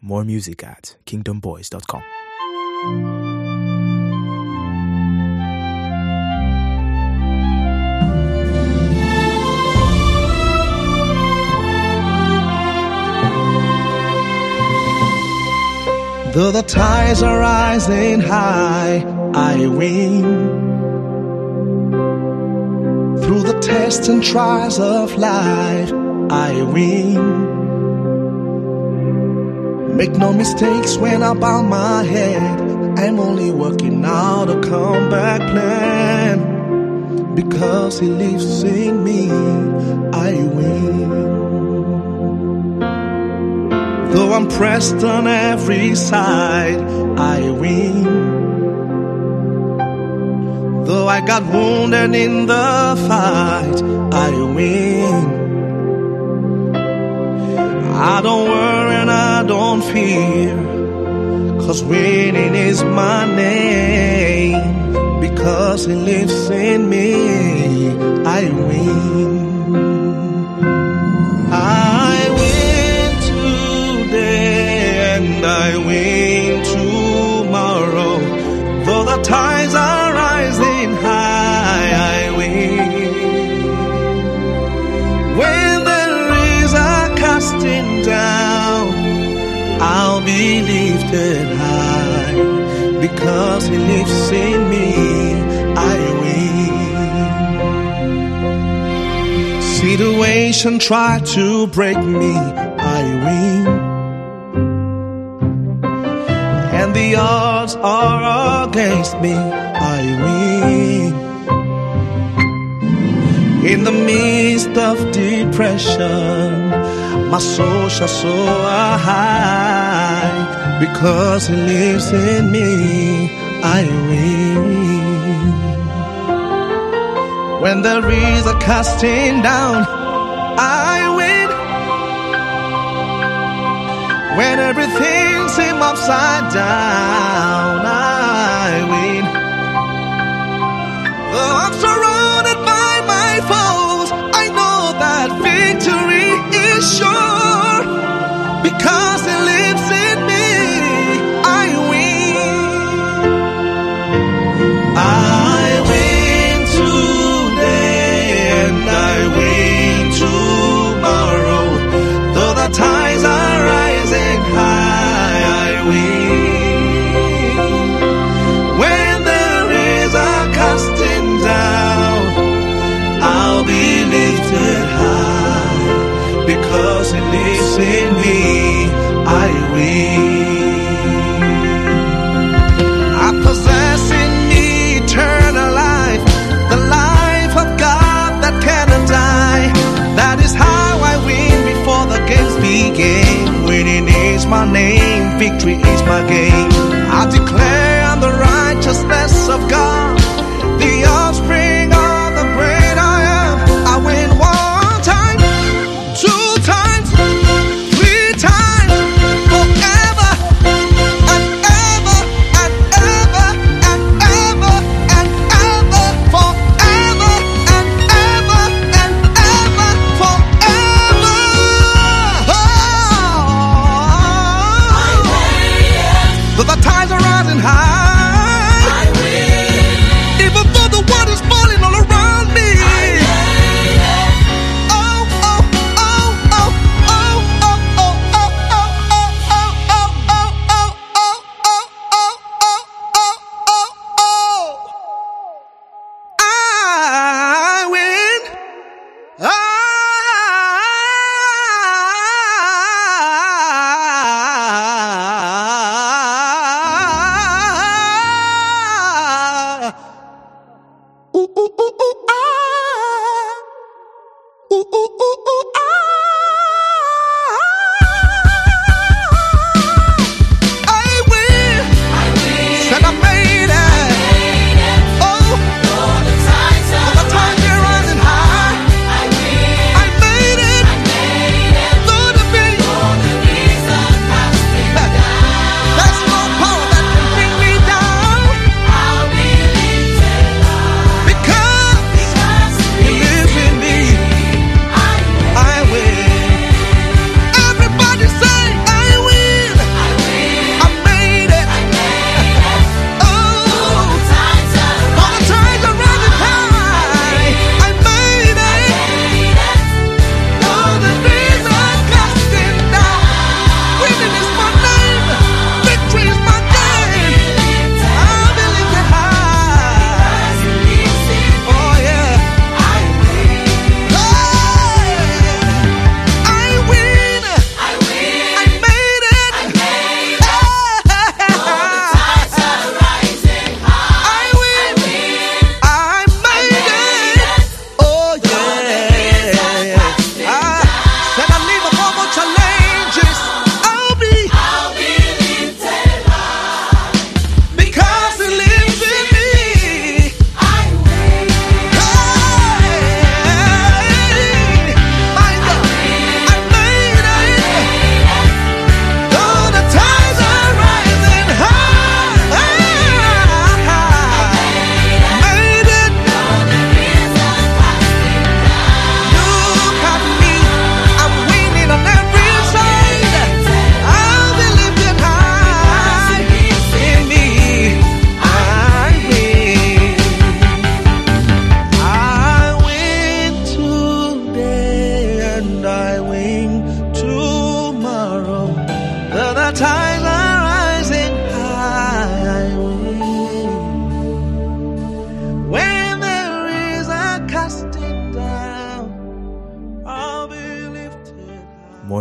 More music at kingdomboys.com. Though the tides are rising high, I win. Through the tests and trials of life, I win. Make no mistakes when I bow my head, I'm only working out a comeback plan. Because He lives in me, I win. Though I'm pressed on every side, I win. Though I got wounded in the fight, I win. I don't worry and I don't fear, 'cause winning is my name. Because He lives in me, I win. I win tomorrow. Though the tides are rising high, I win. When there is a casting down, I'll be lifted high. Because He lives in me, I win. Situation try to break me, I win. And the odds are against me, I win. In the midst of depression, my soul shall soar high. Because He lives in me, I win. When there is a casting down, I win. When everything seems upside down, I win. Though I'm surrounded by my foes, I know that victory is sure. Because He lives in me, I win. I win today and I win tomorrow. Though the tides are rising high, I win. When there is a casting down, I'll be lifted high. Because He lives in me, I win. I possess in me eternal life, the life of God that cannot die. That is how I win before the games begin. Winning is my name, victory is my game. I declare I'm the righteousness of God, the offspring of the great I am. I win 1 time, 2 times, 3 times, forever and ever and ever and ever and ever, forever and ever and ever, forever. Though the tides are rising high, I win.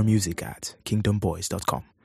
More music at kingdomboys.com.